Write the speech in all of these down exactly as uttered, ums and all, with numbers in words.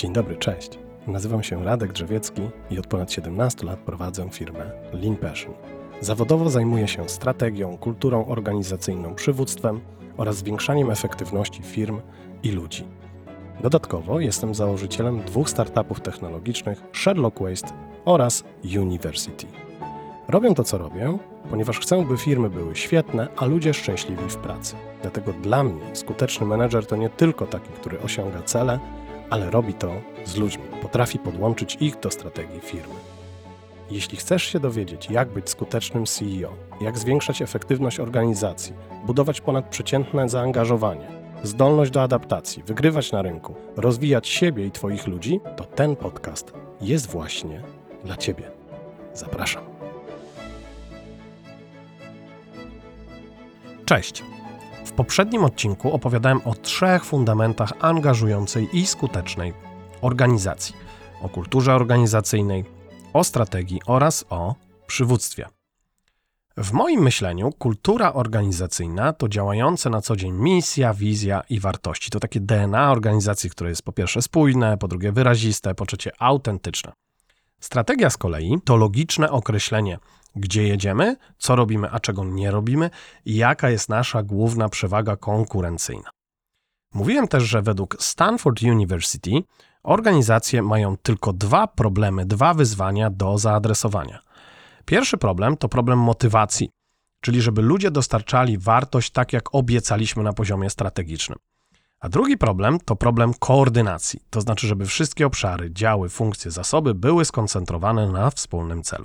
Dzień dobry, cześć. Nazywam się Radek Drzewiecki i od ponad siedemnastu lat prowadzę firmę Lean Passion. Zawodowo zajmuję się strategią, kulturą organizacyjną, przywództwem oraz zwiększaniem efektywności firm i ludzi. Dodatkowo jestem założycielem dwóch startupów technologicznych Sherlock Waste oraz University. Robię to, co robię, ponieważ chcę, by firmy były świetne, a ludzie szczęśliwi w pracy. Dlatego dla mnie skuteczny menedżer to nie tylko taki, który osiąga cele, ale robi to z ludźmi, potrafi podłączyć ich do strategii firmy. Jeśli chcesz się dowiedzieć, jak być skutecznym C E O, jak zwiększać efektywność organizacji, budować ponadprzeciętne zaangażowanie, zdolność do adaptacji, wygrywać na rynku, rozwijać siebie i Twoich ludzi, to ten podcast jest właśnie dla Ciebie. Zapraszam. Cześć. W poprzednim odcinku opowiadałem o trzech fundamentach angażującej i skutecznej organizacji. O kulturze organizacyjnej, o strategii oraz o przywództwie. W moim myśleniu kultura organizacyjna to działające na co dzień misja, wizja i wartości. To takie D N A organizacji, które jest po pierwsze spójne, po drugie wyraziste, po trzecie autentyczne. Strategia z kolei to logiczne określenie, gdzie jedziemy, co robimy, a czego nie robimy i jaka jest nasza główna przewaga konkurencyjna. Mówiłem też, że według Stanford University organizacje mają tylko dwa problemy, dwa wyzwania do zaadresowania. Pierwszy problem to problem motywacji, czyli żeby ludzie dostarczali wartość tak, jak obiecaliśmy na poziomie strategicznym. A drugi problem to problem koordynacji, to znaczy, żeby wszystkie obszary, działy, funkcje, zasoby były skoncentrowane na wspólnym celu.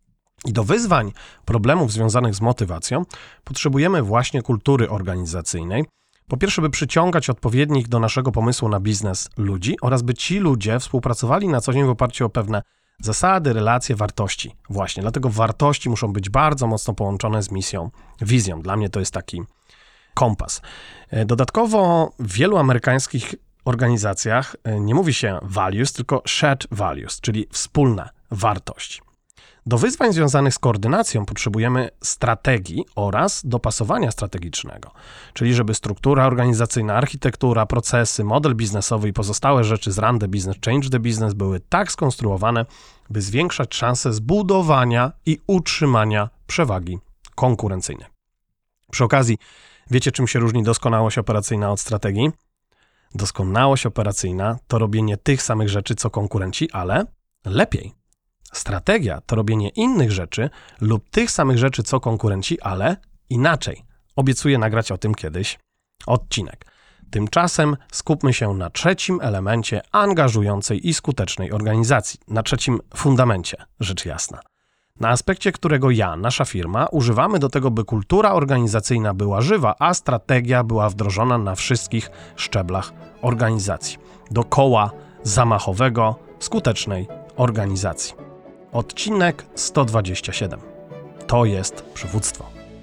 I do wyzwań, problemów związanych z motywacją potrzebujemy właśnie kultury organizacyjnej. Po pierwsze, by przyciągać odpowiednich do naszego pomysłu na biznes ludzi oraz by ci ludzie współpracowali na co dzień w oparciu o pewne zasady, relacje, wartości. Właśnie, dlatego wartości muszą być bardzo mocno połączone z misją, wizją. Dla mnie to jest taki kompas. Dodatkowo w wielu amerykańskich organizacjach nie mówi się values, tylko shared values, czyli wspólne wartości. Do wyzwań związanych z koordynacją potrzebujemy strategii oraz dopasowania strategicznego, czyli żeby struktura organizacyjna, architektura, procesy, model biznesowy i pozostałe rzeczy z Run the Business, Change the Business były tak skonstruowane, by zwiększać szanse zbudowania i utrzymania przewagi konkurencyjnej. Przy okazji, wiecie, czym się różni doskonałość operacyjna od strategii? Doskonałość operacyjna to robienie tych samych rzeczy, co konkurenci, ale lepiej. Strategia to robienie innych rzeczy lub tych samych rzeczy, co konkurenci, ale inaczej. Obiecuję nagrać o tym kiedyś odcinek. Tymczasem skupmy się na trzecim elemencie angażującej i skutecznej organizacji, na trzecim fundamencie, rzecz jasna. Na aspekcie, którego ja, nasza firma, używamy do tego, by kultura organizacyjna była żywa, a strategia była wdrożona na wszystkich szczeblach organizacji. Do koła zamachowego skutecznej organizacji. Odcinek sto dwadzieścia siedem. To jest przywództwo.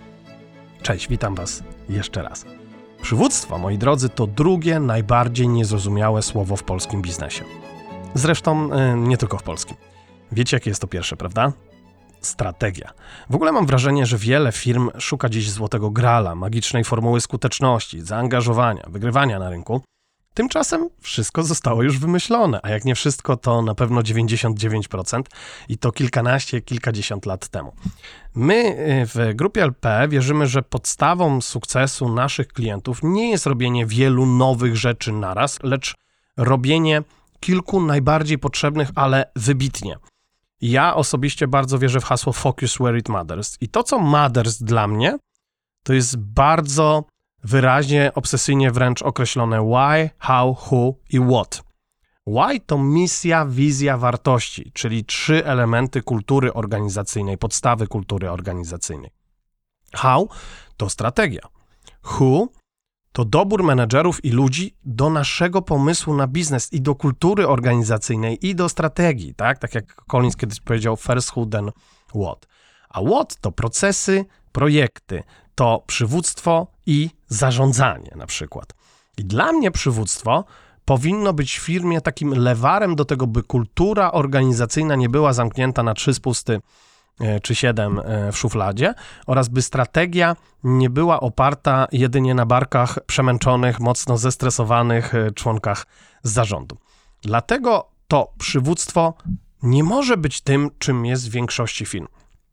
Cześć, witam Was jeszcze raz. Przywództwo, moi drodzy, to drugie najbardziej niezrozumiałe słowo w polskim biznesie. Zresztą yy, nie tylko w polskim. Wiecie, jakie jest to pierwsze, prawda? Strategia. W ogóle mam wrażenie, że wiele firm szuka dziś złotego grala, magicznej formuły skuteczności, zaangażowania, wygrywania na rynku. Tymczasem wszystko zostało już wymyślone, a jak nie wszystko, to na pewno dziewięćdziesiąt dziewięć procent i to kilkanaście, kilkadziesiąt lat temu. My w grupie L P wierzymy, że podstawą sukcesu naszych klientów nie jest robienie wielu nowych rzeczy naraz, lecz robienie kilku najbardziej potrzebnych, ale wybitnie. Ja osobiście bardzo wierzę w hasło focus where it matters i to, co matters dla mnie, to jest bardzo wyraźnie, obsesyjnie wręcz określone why, how, who i what. Why to misja, wizja, wartości, czyli trzy elementy kultury organizacyjnej, podstawy kultury organizacyjnej. How to strategia. Who to dobór menedżerów i ludzi do naszego pomysłu na biznes i do kultury organizacyjnej i do strategii, tak? Tak jak Collins kiedyś powiedział, first who, then what. A what to procesy, projekty, to przywództwo i zarządzanie na przykład. I dla mnie przywództwo powinno być w firmie takim lewarem do tego, by kultura organizacyjna nie była zamknięta na trzy spusty czy siedem w szufladzie oraz by strategia nie była oparta jedynie na barkach przemęczonych, mocno zestresowanych członkach zarządu. Dlatego to przywództwo nie może być tym, czym jest w większości firm.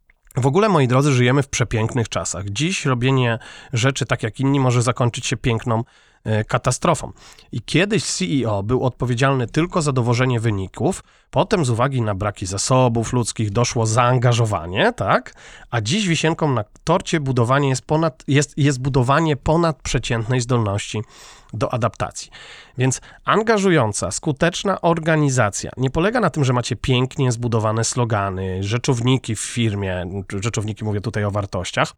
W ogóle, moi drodzy, żyjemy w przepięknych czasach. Dziś robienie rzeczy tak jak inni może zakończyć się piękną y, katastrofą. I kiedyś C E O był odpowiedzialny tylko za dowożenie wyników, potem z uwagi na braki zasobów ludzkich doszło zaangażowanie, tak? A dziś wisienką na torcie budowanie jest, ponad, jest, jest budowanie ponadprzeciętnej zdolności do adaptacji. Więc angażująca, skuteczna organizacja nie polega na tym, że macie pięknie zbudowane slogany, rzeczowniki w firmie, rzeczowniki mówię tutaj o wartościach,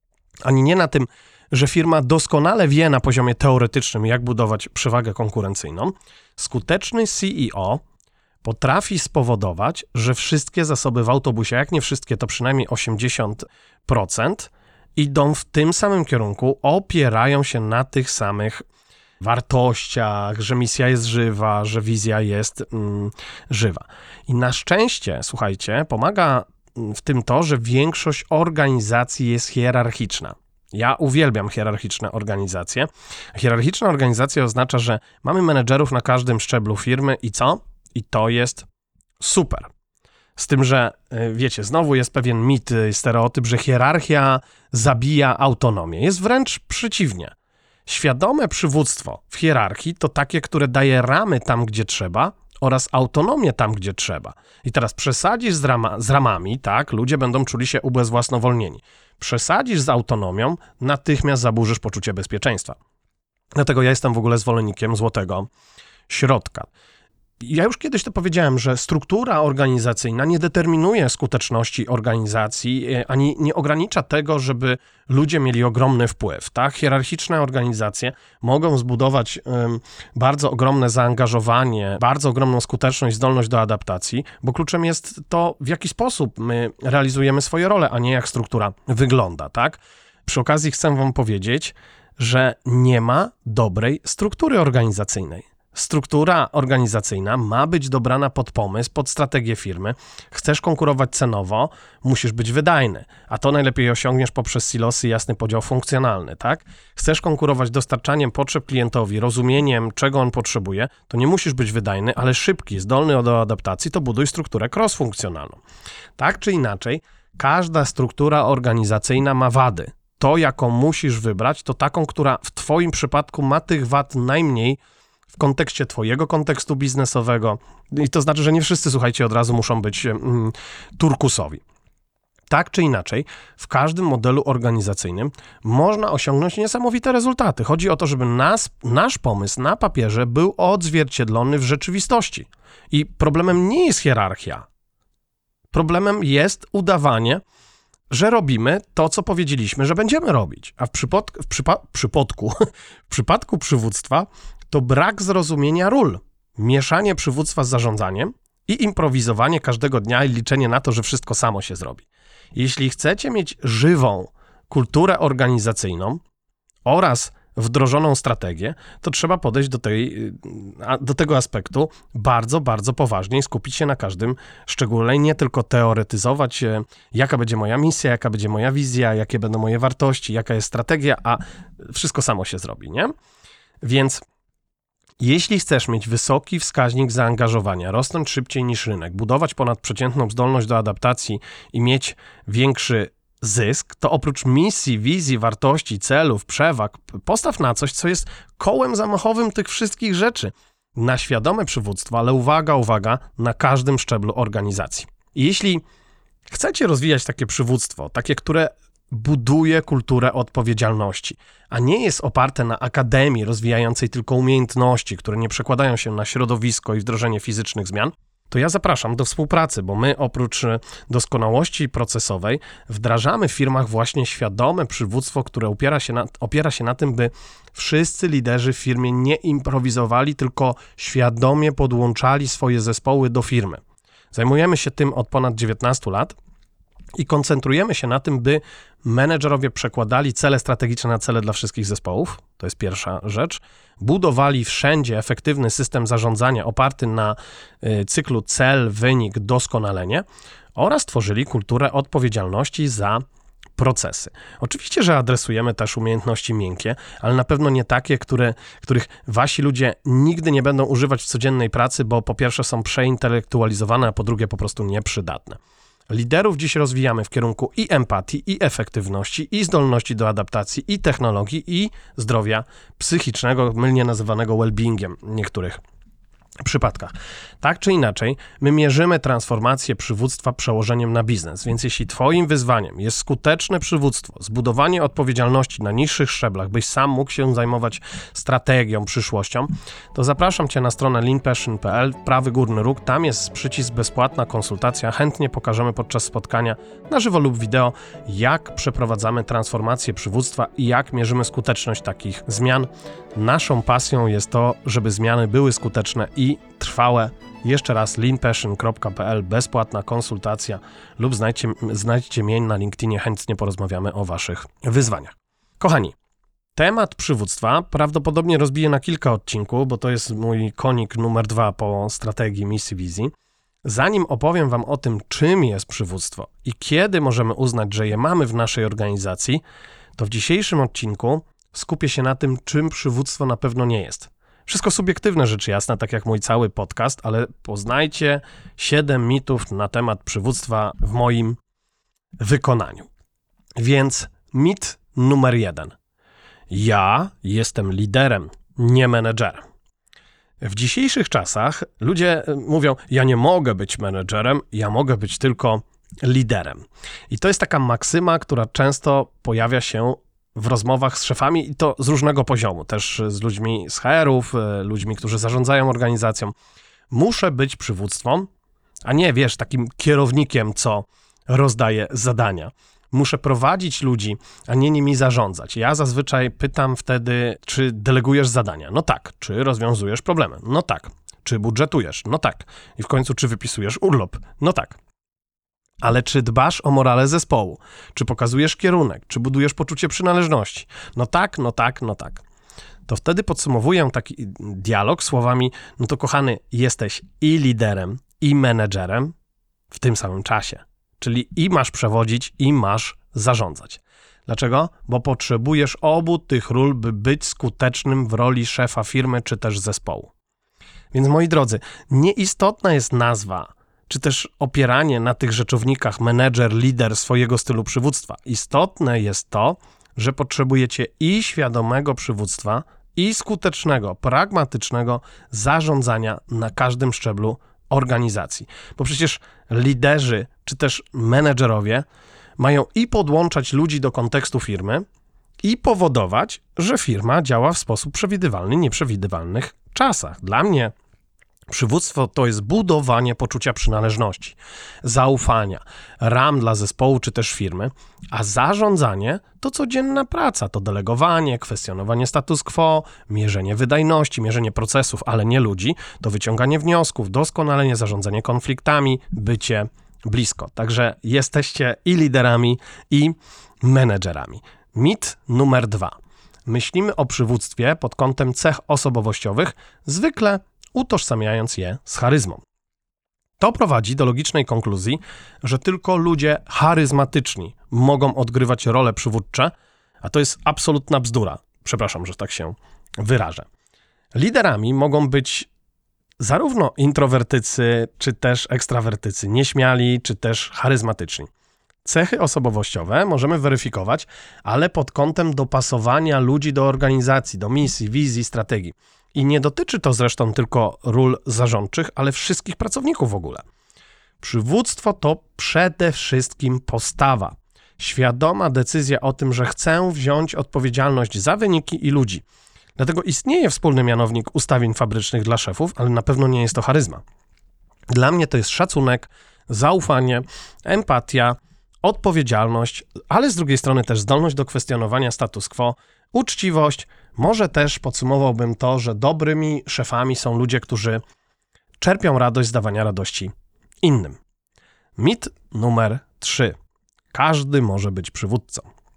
ani nie na tym, że firma doskonale wie na poziomie teoretycznym, jak budować przewagę konkurencyjną. Skuteczny C E O potrafi spowodować, że wszystkie zasoby w autobusie, jak nie wszystkie, to przynajmniej osiemdziesiąt procent, idą w tym samym kierunku, opierają się na tych samych wartościach, że misja jest żywa, że wizja jest mm, żywa. I na szczęście, słuchajcie, pomaga w tym to, że większość organizacji jest hierarchiczna. Ja uwielbiam hierarchiczne organizacje. Hierarchiczna organizacja oznacza, że mamy menedżerów na każdym szczeblu firmy i co? I to jest super. Z tym, że wiecie, znowu jest pewien mit, stereotyp, że hierarchia zabija autonomię. Jest wręcz przeciwnie. Świadome przywództwo w hierarchii to takie, które daje ramy tam, gdzie trzeba oraz autonomię tam, gdzie trzeba. I teraz przesadzisz z, rama, z ramami, tak, ludzie będą czuli się ubezwłasnowolnieni. Przesadzisz z autonomią, natychmiast zaburzysz poczucie bezpieczeństwa. Dlatego ja jestem w ogóle zwolennikiem złotego środka. Ja już kiedyś to powiedziałem, że struktura organizacyjna nie determinuje skuteczności organizacji, ani nie ogranicza tego, żeby ludzie mieli ogromny wpływ. Tak? Hierarchiczne organizacje mogą zbudować um, bardzo ogromne zaangażowanie, bardzo ogromną skuteczność, zdolność do adaptacji, bo kluczem jest to, w jaki sposób my realizujemy swoje role, a nie jak struktura wygląda. Tak? Przy okazji chcę wam powiedzieć, że nie ma dobrej struktury organizacyjnej. Struktura organizacyjna ma być dobrana pod pomysł, pod strategię firmy. Chcesz konkurować cenowo, musisz być wydajny, a to najlepiej osiągniesz poprzez silosy i jasny podział funkcjonalny, tak? Chcesz konkurować dostarczaniem potrzeb klientowi, rozumieniem, czego on potrzebuje, to nie musisz być wydajny, ale szybki, zdolny do adaptacji, to buduj strukturę cross-funkcjonalną. Tak czy inaczej, każda struktura organizacyjna ma wady. To, jaką musisz wybrać, to taką, która w twoim przypadku ma tych wad najmniej w kontekście twojego kontekstu biznesowego. I to znaczy, że nie wszyscy, słuchajcie, od razu muszą być mm, turkusowi. Tak czy inaczej, w każdym modelu organizacyjnym można osiągnąć niesamowite rezultaty. Chodzi o to, żeby nas, nasz pomysł na papierze był odzwierciedlony w rzeczywistości. I problemem nie jest hierarchia. Problemem jest udawanie, że robimy to, co powiedzieliśmy, że będziemy robić. A w, przypod- w, przypa- przypadku, w przypadku przywództwa to brak zrozumienia ról, mieszanie przywództwa z zarządzaniem i improwizowanie każdego dnia i liczenie na to, że wszystko samo się zrobi. Jeśli chcecie mieć żywą kulturę organizacyjną oraz wdrożoną strategię, to trzeba podejść do, tej, do tego aspektu bardzo, bardzo poważnie i skupić się na każdym szczególe i nie tylko teoretyzować, jaka będzie moja misja, jaka będzie moja wizja, jakie będą moje wartości, jaka jest strategia, a wszystko samo się zrobi, nie? Więc jeśli chcesz mieć wysoki wskaźnik zaangażowania, rosnąć szybciej niż rynek, budować ponadprzeciętną zdolność do adaptacji i mieć większy zysk, to oprócz misji, wizji, wartości, celów, przewag, postaw na coś, co jest kołem zamachowym tych wszystkich rzeczy. Na świadome przywództwo, ale uwaga, uwaga, na każdym szczeblu organizacji. I jeśli chcecie rozwijać takie przywództwo, takie, które buduje kulturę odpowiedzialności, a nie jest oparte na akademii rozwijającej tylko umiejętności, które nie przekładają się na środowisko i wdrożenie fizycznych zmian, to ja zapraszam do współpracy, bo my oprócz doskonałości procesowej wdrażamy w firmach właśnie świadome przywództwo, które opiera się na, opiera się na tym, by wszyscy liderzy w firmie nie improwizowali, tylko świadomie podłączali swoje zespoły do firmy. Zajmujemy się tym od ponad dziewiętnastu lat i koncentrujemy się na tym, by menedżerowie przekładali cele strategiczne na cele dla wszystkich zespołów. To jest pierwsza rzecz. Budowali wszędzie efektywny system zarządzania oparty na y, cyklu cel, wynik, doskonalenie oraz tworzyli kulturę odpowiedzialności za procesy. Oczywiście, że adresujemy też umiejętności miękkie, ale na pewno nie takie, które, których wasi ludzie nigdy nie będą używać w codziennej pracy, bo po pierwsze są przeintelektualizowane, a po drugie po prostu nieprzydatne. Liderów dziś rozwijamy w kierunku i empatii, i efektywności, i zdolności do adaptacji, i technologii, i zdrowia psychicznego, mylnie nazywanego well-beingiem w niektórych przypadkach. Tak czy inaczej, my mierzymy transformację przywództwa przełożeniem na biznes, więc jeśli twoim wyzwaniem jest skuteczne przywództwo, zbudowanie odpowiedzialności na niższych szczeblach, byś sam mógł się zajmować strategią, przyszłością, to zapraszam cię na stronę lean passion kropka p l, prawy górny róg, tam jest przycisk bezpłatna konsultacja, chętnie pokażemy podczas spotkania na żywo lub wideo, jak przeprowadzamy transformację przywództwa i jak mierzymy skuteczność takich zmian. Naszą pasją jest to, żeby zmiany były skuteczne i trwałe. Jeszcze raz lean passion kropka p l, bezpłatna konsultacja lub znajdźcie, znajdźcie mnie na LinkedInie, chętnie porozmawiamy o waszych wyzwaniach. Kochani, temat przywództwa prawdopodobnie rozbiję na kilka odcinków, bo to jest mój konik numer dwa po strategii, misji, wizji. Zanim opowiem wam o tym, czym jest przywództwo i kiedy możemy uznać, że je mamy w naszej organizacji, to w dzisiejszym odcinku skupię się na tym, czym przywództwo na pewno nie jest. Wszystko subiektywne, rzecz jasna, tak jak mój cały podcast, ale poznajcie siedem mitów na temat przywództwa w moim wykonaniu. Więc mit numer jeden. Ja jestem liderem, nie menedżerem. W dzisiejszych czasach ludzie mówią, ja nie mogę być menedżerem, ja mogę być tylko liderem. I to jest taka maksyma, która często pojawia się w rozmowach z szefami i to z różnego poziomu, też z ludźmi z H R-ów, ludźmi, którzy zarządzają organizacją. Muszę być przywództwem, a nie, wiesz, takim kierownikiem, co rozdaje zadania. Muszę prowadzić ludzi, a nie nimi zarządzać. Ja zazwyczaj pytam wtedy, czy delegujesz zadania? No tak. Czy rozwiązujesz problemy? No tak. Czy budżetujesz? No tak. I w końcu, czy wypisujesz urlop? No tak. Ale czy dbasz o morale zespołu? Czy pokazujesz kierunek? Czy budujesz poczucie przynależności? No tak, no tak, no tak. To wtedy podsumowuję taki dialog słowami, no to kochany, jesteś i liderem, i menedżerem w tym samym czasie. Czyli i masz przewodzić, i masz zarządzać. Dlaczego? Bo potrzebujesz obu tych ról, by być skutecznym w roli szefa firmy, czy też zespołu. Więc moi drodzy, nieistotna jest nazwa, czy też opieranie na tych rzeczownikach menedżer, lider swojego stylu przywództwa. Istotne jest to, że potrzebujecie i świadomego przywództwa, i skutecznego, pragmatycznego zarządzania na każdym szczeblu organizacji. Bo przecież liderzy, czy też menedżerowie mają i podłączać ludzi do kontekstu firmy, i powodować, że firma działa w sposób przewidywalny, nieprzewidywalnych czasach. Dla mnie przywództwo to jest budowanie poczucia przynależności, zaufania, ram dla zespołu czy też firmy, a zarządzanie to codzienna praca, to delegowanie, kwestionowanie status quo, mierzenie wydajności, mierzenie procesów, ale nie ludzi, to wyciąganie wniosków, doskonalenie, zarządzanie konfliktami, bycie blisko. Także jesteście i liderami, i menedżerami. Mit numer dwa. Myślimy o przywództwie pod kątem cech osobowościowych, zwykle utożsamiając je z charyzmą. To prowadzi do logicznej konkluzji, że tylko ludzie charyzmatyczni mogą odgrywać role przywódcze, a to jest absolutna bzdura. Przepraszam, że tak się wyrażę. Liderami mogą być zarówno introwertycy, czy też ekstrawertycy, nieśmiali, czy też charyzmatyczni. Cechy osobowościowe możemy weryfikować, ale pod kątem dopasowania ludzi do organizacji, do misji, wizji, strategii. I nie dotyczy to zresztą tylko ról zarządczych, ale wszystkich pracowników w ogóle. Przywództwo to przede wszystkim postawa. Świadoma decyzja o tym, że chcę wziąć odpowiedzialność za wyniki i ludzi. Dlatego istnieje wspólny mianownik ustawień fabrycznych dla szefów, ale na pewno nie jest to charyzma. Dla mnie to jest szacunek, zaufanie, empatia, odpowiedzialność, ale z drugiej strony też zdolność do kwestionowania status quo, uczciwość. Może też podsumowałbym to, że dobrymi szefami są ludzie, którzy czerpią radość z dawania radości innym. Mit numer trzy. Każdy może być przywódcą.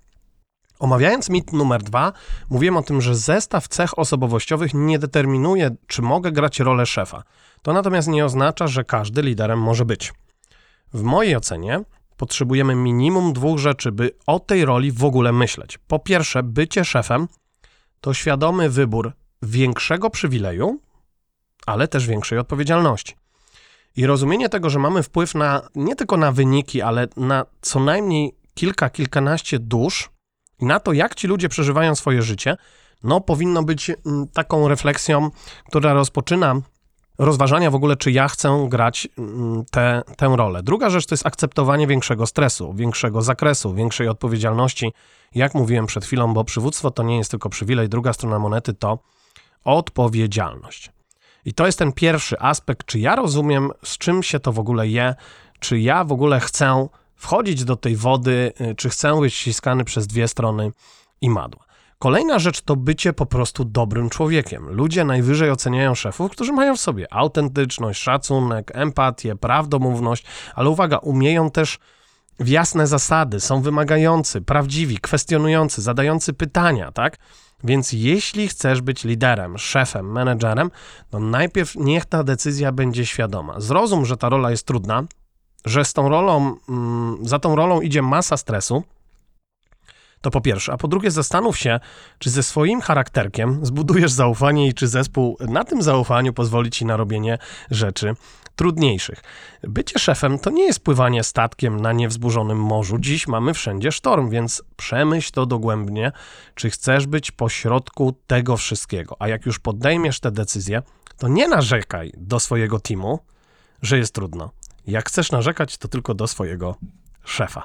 Omawiając mit numer dwa, mówiłem o tym, że zestaw cech osobowościowych nie determinuje, czy mogę grać rolę szefa. To natomiast nie oznacza, że każdy liderem może być. W mojej ocenie potrzebujemy minimum dwóch rzeczy, by o tej roli w ogóle myśleć. Po pierwsze, bycie szefem to świadomy wybór większego przywileju, ale też większej odpowiedzialności. I rozumienie tego, że mamy wpływ na nie tylko na wyniki, ale na co najmniej kilka, kilkanaście dusz i na to, jak ci ludzie przeżywają swoje życie, no powinno być taką refleksją, która rozpoczyna rozważania w ogóle, czy ja chcę grać tę tę rolę. Druga rzecz to jest akceptowanie większego stresu, większego zakresu, większej odpowiedzialności. Jak mówiłem przed chwilą, bo przywództwo to nie jest tylko przywilej, druga strona monety to odpowiedzialność. I to jest ten pierwszy aspekt, czy ja rozumiem, z czym się to w ogóle je, czy ja w ogóle chcę wchodzić do tej wody, czy chcę być ściskany przez dwie strony imadła. Kolejna rzecz to bycie po prostu dobrym człowiekiem. Ludzie najwyżej oceniają szefów, którzy mają w sobie autentyczność, szacunek, empatię, prawdomówność, ale uwaga, umieją też w jasne zasady, są wymagający, prawdziwi, kwestionujący, zadający pytania, tak? Więc jeśli chcesz być liderem, szefem, menedżerem, to najpierw niech ta decyzja będzie świadoma. Zrozum, że ta rola jest trudna, że z tą rolą, za tą rolą idzie masa stresu, to po pierwsze, a po drugie zastanów się, czy ze swoim charakterkiem zbudujesz zaufanie i czy zespół na tym zaufaniu pozwoli ci na robienie rzeczy trudniejszych. Bycie szefem to nie jest pływanie statkiem na niewzburzonym morzu. Dziś mamy wszędzie sztorm, więc przemyśl to dogłębnie, czy chcesz być pośrodku tego wszystkiego. A jak już podejmiesz tę decyzję, to nie narzekaj do swojego teamu, że jest trudno. Jak chcesz narzekać, to tylko do swojego szefa.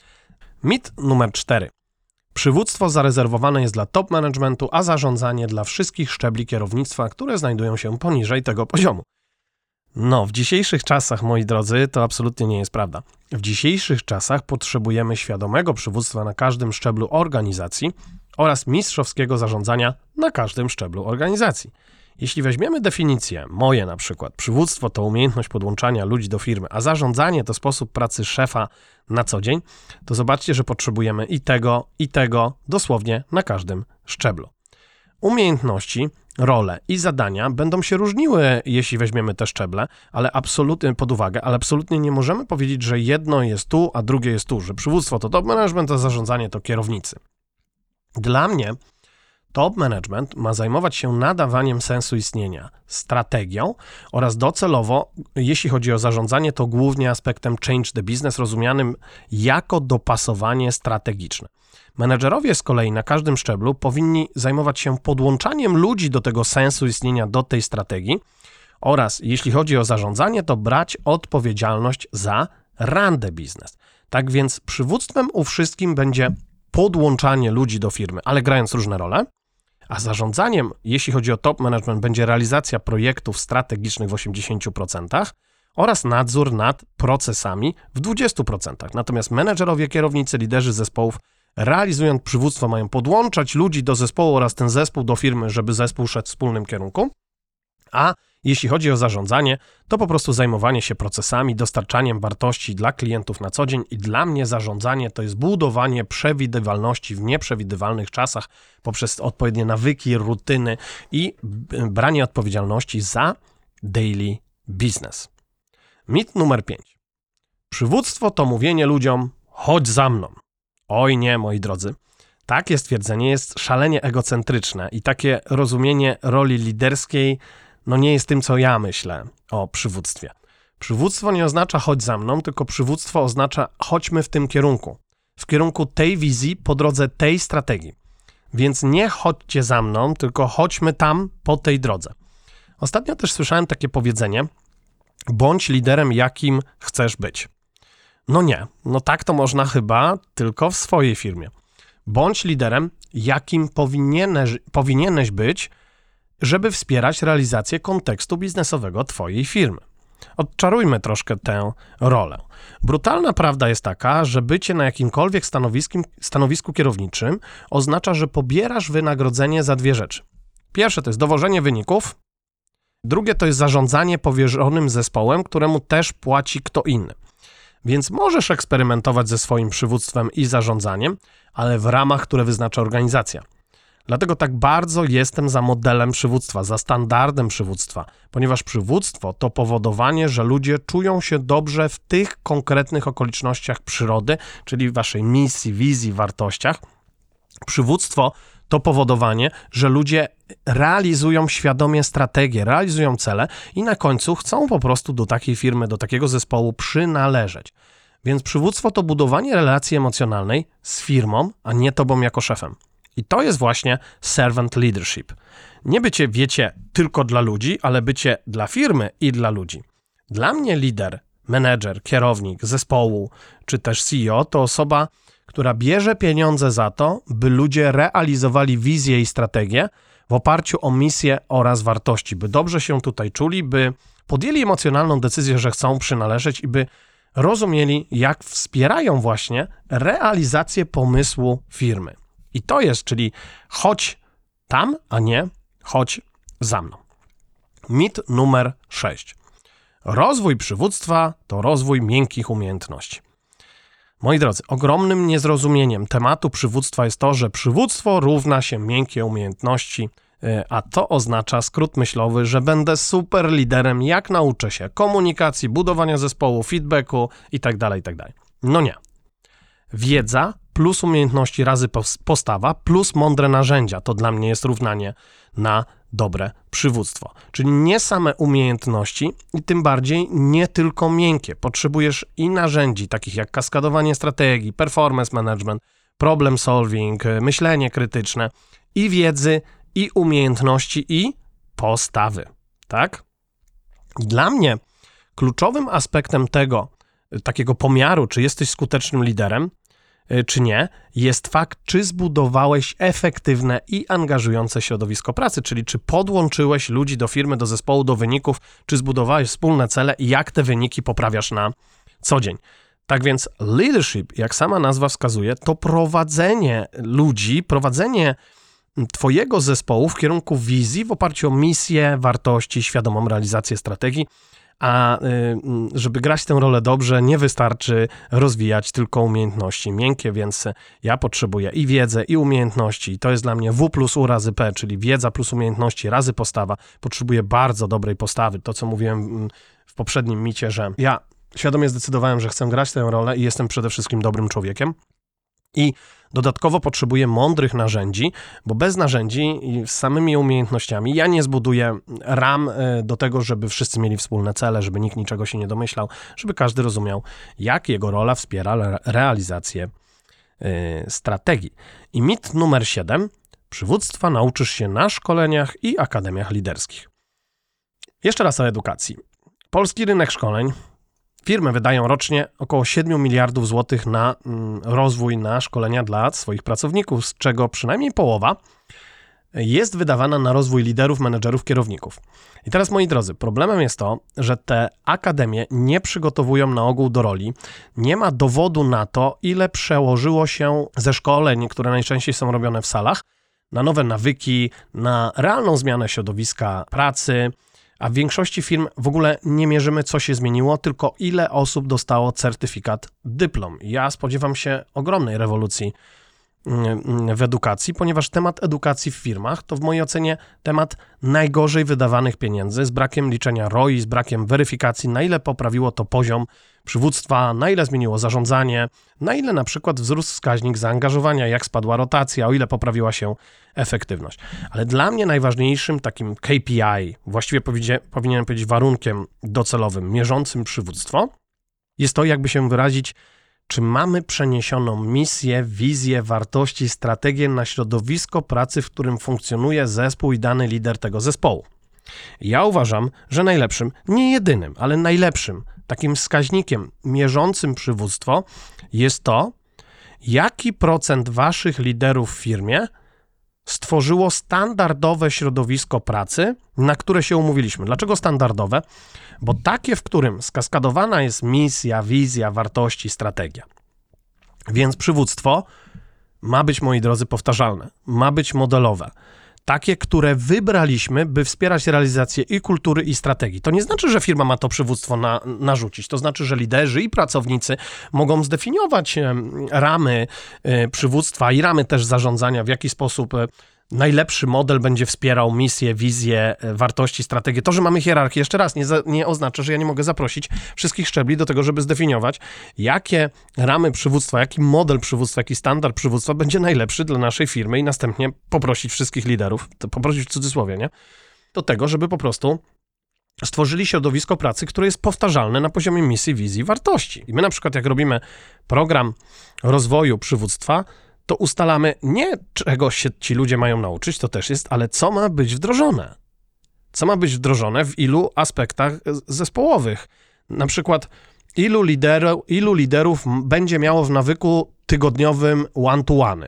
Mit numer cztery. Przywództwo zarezerwowane jest dla top managementu, a zarządzanie dla wszystkich szczebli kierownictwa, które znajdują się poniżej tego poziomu. No, w dzisiejszych czasach, moi drodzy, to absolutnie nie jest prawda. W dzisiejszych czasach potrzebujemy świadomego przywództwa na każdym szczeblu organizacji oraz mistrzowskiego zarządzania na każdym szczeblu organizacji. Jeśli weźmiemy definicję, moje na przykład, przywództwo to umiejętność podłączania ludzi do firmy, a zarządzanie to sposób pracy szefa na co dzień, to zobaczcie, że potrzebujemy i tego, i tego dosłownie na każdym szczeblu. Umiejętności, role i zadania będą się różniły, jeśli weźmiemy te szczeble, ale absolutnie pod uwagę, ale absolutnie nie możemy powiedzieć, że jedno jest tu, a drugie jest tu, że przywództwo to top management, a zarządzanie to kierownicy. Dla mnie top management ma zajmować się nadawaniem sensu istnienia, strategią oraz docelowo, jeśli chodzi o zarządzanie, to głównie aspektem change the business, rozumianym jako dopasowanie strategiczne. Menedżerowie z kolei na każdym szczeblu powinni zajmować się podłączaniem ludzi do tego sensu istnienia, do tej strategii oraz, jeśli chodzi o zarządzanie, to brać odpowiedzialność za run the business. Tak więc przywództwem u wszystkim będzie podłączanie ludzi do firmy, ale grając różne role, a zarządzaniem, jeśli chodzi o top management, będzie realizacja projektów strategicznych w osiemdziesięciu procentach oraz nadzór nad procesami w dwudziestu procentach. Natomiast menedżerowie, kierownicy, liderzy zespołów, realizując przywództwo, mają podłączać ludzi do zespołu oraz ten zespół do firmy, żeby zespół szedł w wspólnym kierunku, a jeśli chodzi o zarządzanie, to po prostu zajmowanie się procesami, dostarczaniem wartości dla klientów na co dzień i dla mnie zarządzanie to jest budowanie przewidywalności w nieprzewidywalnych czasach poprzez odpowiednie nawyki, rutyny i branie odpowiedzialności za daily business. Mit numer pięć. Przywództwo to mówienie ludziom: chodź za mną. Oj nie, moi drodzy. Takie stwierdzenie jest szalenie egocentryczne i takie rozumienie roli liderskiej no nie jest tym, co ja myślę o przywództwie. Przywództwo nie oznacza chodź za mną, tylko przywództwo oznacza chodźmy w tym kierunku. W kierunku tej wizji, po drodze tej strategii. Więc nie chodźcie za mną, tylko chodźmy tam po tej drodze. Ostatnio też słyszałem takie powiedzenie: bądź liderem, jakim chcesz być. No nie, no tak to można chyba tylko w swojej firmie. Bądź liderem, jakim powinieneś, powinieneś być, żeby wspierać realizację kontekstu biznesowego twojej firmy. Odczarujmy troszkę tę rolę. Brutalna prawda jest taka, że bycie na jakimkolwiek stanowisku, stanowisku kierowniczym oznacza, że pobierasz wynagrodzenie za dwie rzeczy. Pierwsze to jest dowożenie wyników, drugie to jest zarządzanie powierzonym zespołem, któremu też płaci kto inny. Więc możesz eksperymentować ze swoim przywództwem i zarządzaniem, ale w ramach, które wyznacza organizacja. Dlatego tak bardzo jestem za modelem przywództwa, za standardem przywództwa, ponieważ przywództwo to powodowanie, że ludzie czują się dobrze w tych konkretnych okolicznościach przyrody, czyli w waszej misji, wizji, wartościach. Przywództwo to powodowanie, że ludzie realizują świadomie strategie, realizują cele i na końcu chcą po prostu do takiej firmy, do takiego zespołu przynależeć. Więc przywództwo to budowanie relacji emocjonalnej z firmą, a nie tobą jako szefem. I to jest właśnie servant leadership. Nie bycie, wiecie, tylko dla ludzi, ale bycie dla firmy i dla ludzi. Dla mnie lider, menedżer, kierownik zespołu, czy też C E O to osoba, która bierze pieniądze za to, by ludzie realizowali wizję i strategię w oparciu o misję oraz wartości, by dobrze się tutaj czuli, by podjęli emocjonalną decyzję, że chcą przynależeć i by rozumieli, jak wspierają właśnie realizację pomysłu firmy. I to jest, czyli chodź tam, a nie chodź za mną. Mit numer sześć. Rozwój przywództwa to rozwój miękkich umiejętności. Moi drodzy, ogromnym niezrozumieniem tematu przywództwa jest to, że przywództwo równa się miękkie umiejętności, a to oznacza skrót myślowy, że będę super liderem, jak nauczę się komunikacji, budowania zespołu, feedbacku itd., itd. No nie. Wiedza plus umiejętności razy postawa plus mądre narzędzia to dla mnie jest równanie na dobre przywództwo. Czyli nie same umiejętności i tym bardziej nie tylko miękkie. Potrzebujesz i narzędzi takich jak kaskadowanie strategii, performance management, problem solving, myślenie krytyczne i wiedzy, i umiejętności, i postawy. Tak? Dla mnie kluczowym aspektem tego, takiego pomiaru, czy jesteś skutecznym liderem, czy nie, jest fakt, czy zbudowałeś efektywne i angażujące środowisko pracy, czyli czy podłączyłeś ludzi do firmy, do zespołu, do wyników, czy zbudowałeś wspólne cele i jak te wyniki poprawiasz na co dzień. Tak więc leadership, jak sama nazwa wskazuje, to prowadzenie ludzi, prowadzenie twojego zespołu w kierunku wizji w oparciu o misję, wartości, świadomą realizację strategii, a żeby grać tę rolę dobrze, nie wystarczy rozwijać tylko umiejętności miękkie, więc ja potrzebuję i wiedzę, i umiejętności. I to jest dla mnie W plus U razy P, czyli wiedza plus umiejętności razy postawa. Potrzebuję bardzo dobrej postawy. To, co mówiłem w poprzednim micie, że ja świadomie zdecydowałem, że chcę grać tę rolę i jestem przede wszystkim dobrym człowiekiem. I dodatkowo potrzebuję mądrych narzędzi, bo bez narzędzi i z samymi umiejętnościami ja nie zbuduję ram do tego, żeby wszyscy mieli wspólne cele, żeby nikt niczego się nie domyślał, żeby każdy rozumiał, jak jego rola wspiera realizację yy, strategii. I mit numer siedem. Przywództwa nauczysz się na szkoleniach i akademiach liderskich. Jeszcze raz o edukacji. Polski rynek szkoleń. Firmy wydają rocznie około siedem miliardów złotych na mm, rozwój, na szkolenia dla swoich pracowników, z czego przynajmniej połowa jest wydawana na rozwój liderów, menedżerów, kierowników. I teraz, moi drodzy, problemem jest to, że te akademie nie przygotowują na ogół do roli. Nie ma dowodu na to, ile przełożyło się ze szkoleń, które najczęściej są robione w salach, na nowe nawyki, na realną zmianę środowiska pracy, a w większości firm w ogóle nie mierzymy, co się zmieniło, tylko ile osób dostało certyfikat, dyplom. Ja spodziewam się ogromnej rewolucji w edukacji, ponieważ temat edukacji w firmach to w mojej ocenie temat najgorzej wydawanych pieniędzy, z brakiem liczenia R O I, z brakiem weryfikacji, na ile poprawiło to poziom przywództwa, na ile zmieniło zarządzanie, na ile na przykład wzrósł wskaźnik zaangażowania, jak spadła rotacja, o ile poprawiła się efektywność. Ale dla mnie najważniejszym takim K P I, właściwie powinienem powiedzieć warunkiem docelowym, mierzącym przywództwo, jest to, jakby się wyrazić, czy mamy przeniesioną misję, wizję, wartości, strategię na środowisko pracy, w którym funkcjonuje zespół i dany lider tego zespołu. Ja uważam, że najlepszym, nie jedynym, ale najlepszym takim wskaźnikiem mierzącym przywództwo jest to, jaki procent waszych liderów w firmie stworzyło standardowe środowisko pracy, na które się umówiliśmy. Dlaczego standardowe? Bo takie, w którym skaskadowana jest misja, wizja, wartości, strategia. Więc przywództwo ma być, moi drodzy, powtarzalne, ma być modelowe. Takie, które wybraliśmy, by wspierać realizację i kultury, i strategii. To nie znaczy, że firma ma to przywództwo na, narzucić. To znaczy, że liderzy i pracownicy mogą zdefiniować ramy przywództwa i ramy też zarządzania, w jaki sposób najlepszy model będzie wspierał misję, wizję, wartości, strategię. To, że mamy hierarchię, jeszcze raz, nie, za, nie oznacza, że ja nie mogę zaprosić wszystkich szczebli do tego, żeby zdefiniować, jakie ramy przywództwa, jaki model przywództwa, jaki standard przywództwa będzie najlepszy dla naszej firmy i następnie poprosić wszystkich liderów, to poprosić w cudzysłowie, nie? Do tego, żeby po prostu stworzyli środowisko pracy, które jest powtarzalne na poziomie misji, wizji, wartości. I my na przykład jak robimy program rozwoju przywództwa, to ustalamy nie czego się ci ludzie mają nauczyć, to też jest, ale co ma być wdrożone. Co ma być wdrożone w ilu aspektach zespołowych. Na przykład ilu, lideru, ilu liderów będzie miało w nawyku tygodniowym one-to-one.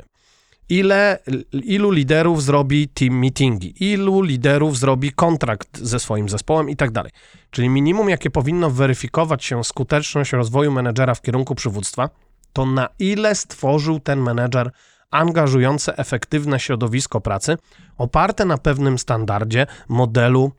Ile, ilu liderów zrobi team meetingi, ilu liderów zrobi kontrakt ze swoim zespołem i tak dalej. Czyli minimum, jakie powinno weryfikować się skuteczność rozwoju menedżera w kierunku przywództwa, to na ile stworzył ten menedżer angażujące, efektywne środowisko pracy, oparte na pewnym standardzie, modelu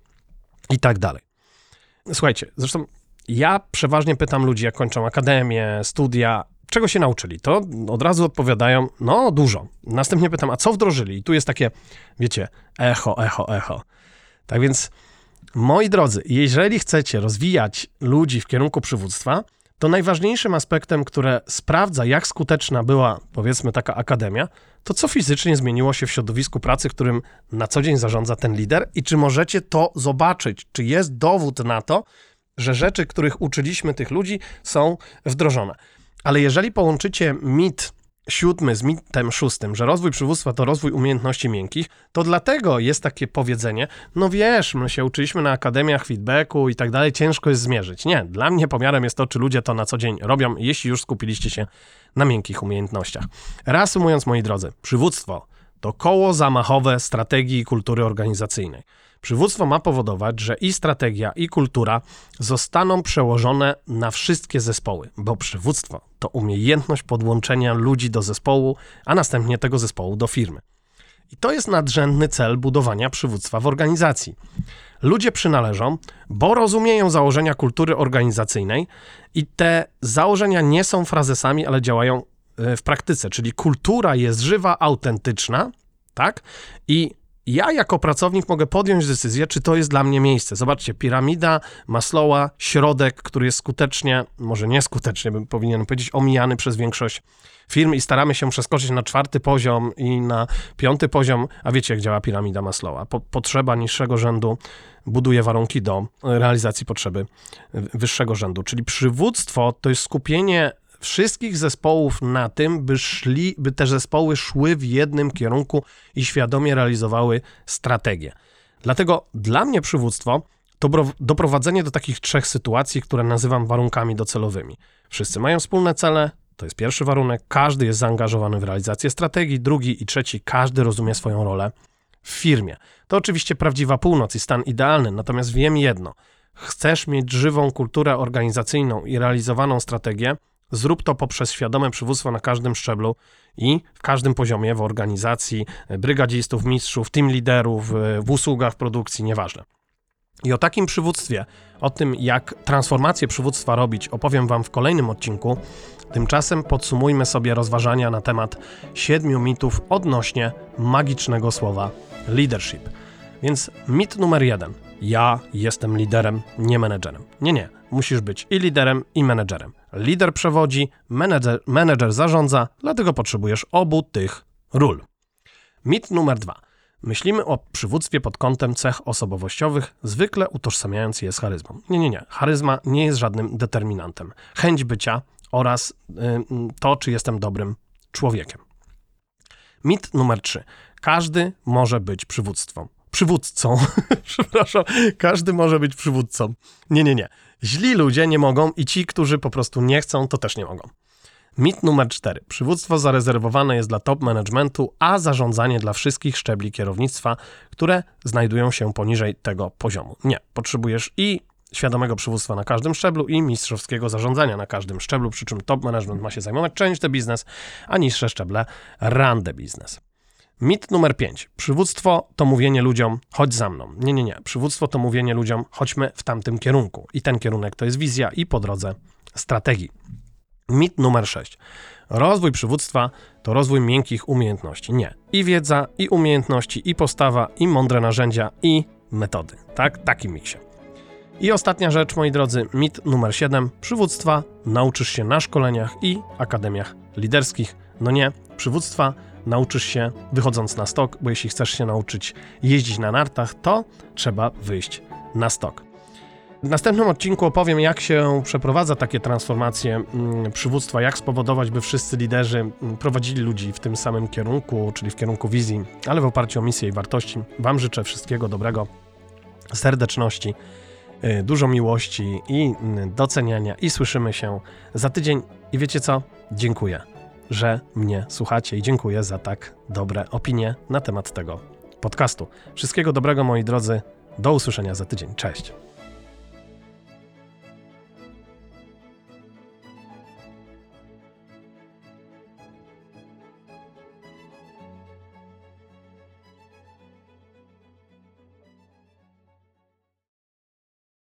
i tak dalej. Słuchajcie, zresztą ja przeważnie pytam ludzi, jak kończą akademię, studia, czego się nauczyli, to od razu odpowiadają, no dużo. Następnie pytam, a co wdrożyli? I tu jest takie, wiecie, echo, echo, echo. Tak więc, moi drodzy, jeżeli chcecie rozwijać ludzi w kierunku przywództwa, to najważniejszym aspektem, które sprawdza, jak skuteczna była, powiedzmy, taka akademia, to co fizycznie zmieniło się w środowisku pracy, którym na co dzień zarządza ten lider i czy możecie to zobaczyć, czy jest dowód na to, że rzeczy, których uczyliśmy tych ludzi, są wdrożone. Ale jeżeli połączycie mit siódmy z mitem szóstym, że rozwój przywództwa to rozwój umiejętności miękkich, to dlatego jest takie powiedzenie, no wiesz, my się uczyliśmy na akademiach feedbacku i tak dalej, ciężko jest zmierzyć. Nie, dla mnie pomiarem jest to, czy ludzie to na co dzień robią, jeśli już skupiliście się na miękkich umiejętnościach. Reasumując, moi drodzy, przywództwo to koło zamachowe strategii i kultury organizacyjnej. Przywództwo ma powodować, że i strategia, i kultura zostaną przełożone na wszystkie zespoły, bo przywództwo to umiejętność podłączenia ludzi do zespołu, a następnie tego zespołu do firmy. I to jest nadrzędny cel budowania przywództwa w organizacji. Ludzie przynależą, bo rozumieją założenia kultury organizacyjnej i te założenia nie są frazesami, ale działają w praktyce, czyli kultura jest żywa, autentyczna, tak? I ja jako pracownik mogę podjąć decyzję, czy to jest dla mnie miejsce. Zobaczcie, piramida Maslowa, środek, który jest skutecznie, może nieskutecznie bym powinien powiedzieć, omijany przez większość firm i staramy się przeskoczyć na czwarty poziom i na piąty poziom, a wiecie, jak działa piramida Maslowa. Po, potrzeba niższego rzędu buduje warunki do realizacji potrzeby wyższego rzędu, czyli przywództwo to jest skupienie wszystkich zespołów na tym, by szli, by te zespoły szły w jednym kierunku i świadomie realizowały strategię. Dlatego dla mnie przywództwo to doprowadzenie do takich trzech sytuacji, które nazywam warunkami docelowymi. Wszyscy mają wspólne cele, to jest pierwszy warunek, każdy jest zaangażowany w realizację strategii, drugi i trzeci, każdy rozumie swoją rolę w firmie. To oczywiście prawdziwa północ i stan idealny, natomiast wiem jedno, chcesz mieć żywą kulturę organizacyjną i realizowaną strategię, zrób to poprzez świadome przywództwo na każdym szczeblu i w każdym poziomie w organizacji, brygadzistów, mistrzów, team liderów, w usługach, w produkcji, nieważne. I o takim przywództwie, o tym jak transformację przywództwa robić, opowiem wam w kolejnym odcinku. Tymczasem podsumujmy sobie rozważania na temat siedmiu mitów odnośnie magicznego słowa leadership. Więc mit numer jeden. Ja jestem liderem, nie menedżerem. Nie, nie. Musisz być i liderem, i menedżerem. Lider przewodzi, menedżer, menedżer zarządza, dlatego potrzebujesz obu tych ról. Mit numer dwa. Myślimy o przywództwie pod kątem cech osobowościowych, zwykle utożsamiając je z charyzmą. Nie, nie, nie. Charyzma nie jest żadnym determinantem. Chęć bycia oraz y, to, czy jestem dobrym człowiekiem. Mit numer trzy. Każdy może być przywództwem. Przywódcą. Przepraszam. Każdy może być przywódcą. Nie, nie, nie. Źli ludzie nie mogą i ci, którzy po prostu nie chcą, to też nie mogą. Mit numer cztery. Przywództwo zarezerwowane jest dla top managementu, a zarządzanie dla wszystkich szczebli kierownictwa, które znajdują się poniżej tego poziomu. Nie. Potrzebujesz i świadomego przywództwa na każdym szczeblu i mistrzowskiego zarządzania na każdym szczeblu, przy czym top management ma się zajmować change the business, a niższe szczeble run the business. Mit numer pięć. Przywództwo to mówienie ludziom, chodź za mną. Nie, nie, nie. Przywództwo to mówienie ludziom, chodźmy w tamtym kierunku. I ten kierunek to jest wizja i po drodze strategii. Mit numer sześć. Rozwój przywództwa to rozwój miękkich umiejętności. Nie. I wiedza, i umiejętności, i postawa, i mądre narzędzia, i metody. Tak? Taki miksie. I ostatnia rzecz, moi drodzy, mit numer siedem. Przywództwa nauczysz się na szkoleniach i akademiach liderskich. No nie, przywództwa nauczysz się wychodząc na stok, bo jeśli chcesz się nauczyć jeździć na nartach, to trzeba wyjść na stok. W następnym odcinku opowiem, jak się przeprowadza takie transformacje przywództwa, jak spowodować, by wszyscy liderzy prowadzili ludzi w tym samym kierunku, czyli w kierunku wizji, ale w oparciu o misję i wartości. Wam życzę wszystkiego dobrego, serdeczności, dużo miłości i doceniania i słyszymy się za tydzień. I wiecie co? Dziękuję, że mnie słuchacie i dziękuję za tak dobre opinie na temat tego podcastu. Wszystkiego dobrego, moi drodzy. Do usłyszenia za tydzień. Cześć.